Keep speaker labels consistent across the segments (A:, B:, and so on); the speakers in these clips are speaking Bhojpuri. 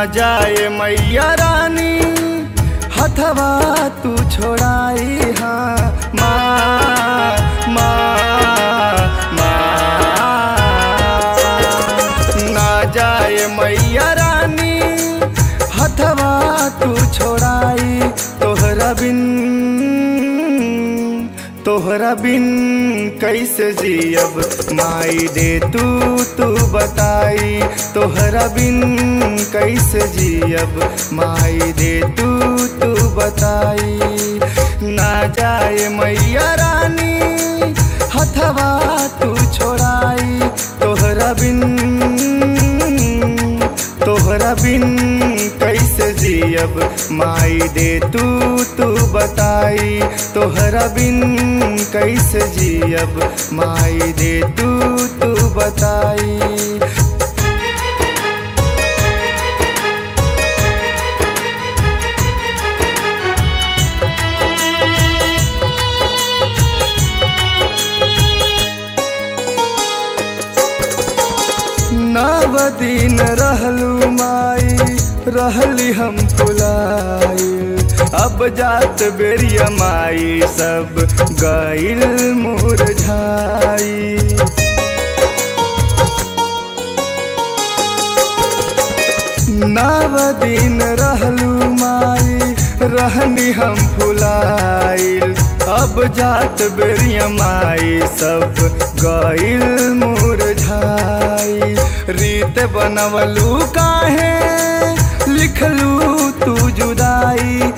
A: जाए मैया रानी हथवा तू छोड़ाई। हाँ माँ ना जाए मैया रानी हथवा तू छोड़ाई। तोहरा बिन कैसे जियब माई दे तू बताई। तोहरा बिन कैसे जियब माई दे तू बताई। ना जाए मैया रानी हथवा तू छोड़ाई। तोहरा बिन कैसे जियब माई दे तू बताई। तोहरा बिन कैसे जियब माई दे तू बताई। नव दिन रहलू माई रहली हम फुलाई। अब जात बेरिया माई सब गइल मुरझाई। नव दिन रहलू माई रहनी हम फुलाइल। अब जात बेरिया माई सब गइल मुरझाई। रीत बनवलू काहे लिखलू तू जुदाई।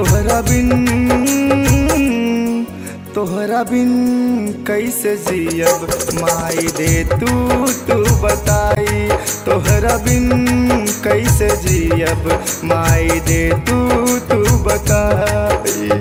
A: तोहरा बिन कैसे जियब माई दे तू बताई। तोहरा बिन कैसे जियब माई दे तू बताई।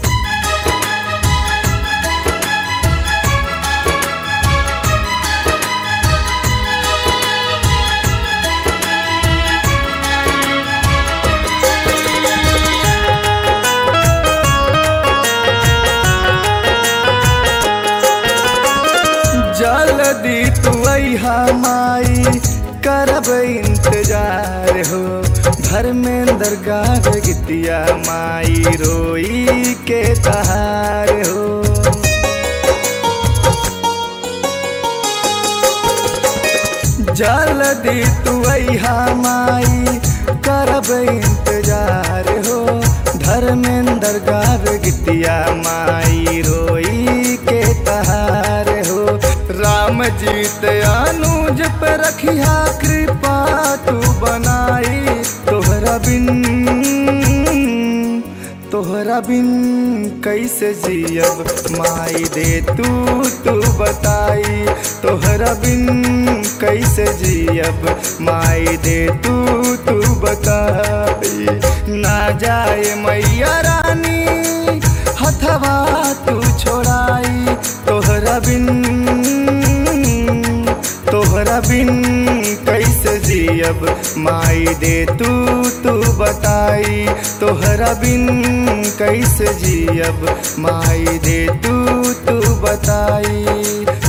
A: जल्दी तू अइहा माई करब इंतजार हो। धर्मेंद्र गावे गीतिया माई रोई के तहार हो। जल्दी तू अइहा माई करब इंतजार हो। धर्मेंद्र गावे गीतिया माई रोई के तहार हो। राम जीत अनुज पे रखिया कृपा तू बनाई। तोहरा बिन कैसे जियब माई दे तू बताई। तोहरा बिन कैसे जियब माई दे तू बताई। ना जाए मैया रानी हथवा तू छोड़ाई। तोहरा बिन कैसे जियब माई दे तू बताई। तोहरा बिन कैसे जियब माई दे तू बताई।